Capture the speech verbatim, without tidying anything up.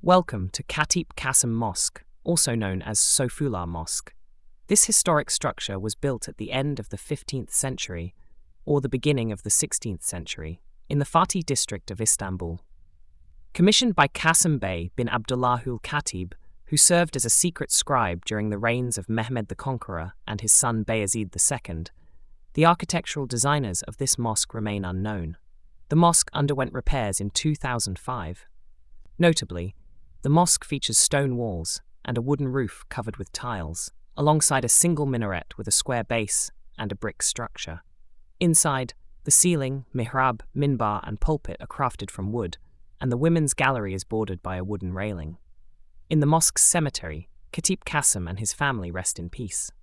Welcome to Khatib Qasim Mosque, also known as Sofullah Mosque. This historic structure was built at the end of the fifteenth century or the beginning of the sixteenth century in the Fatih district of Istanbul. Commissioned by Qasim Bey bin Abdullahul Khatib, who served as a secret scribe during the reigns of Mehmed the Conqueror and his son Bayezid the Second, the architectural designers of this mosque remain unknown. The mosque underwent repairs in two thousand five. Notably, the mosque features stone walls and a wooden roof covered with tiles, alongside a single minaret with a square base and a brick structure. Inside, the ceiling, mihrab, minbar, and pulpit are crafted from wood, and the women's gallery is bordered by a wooden railing. In the mosque's cemetery, Khatib Qasim and his family rest in peace.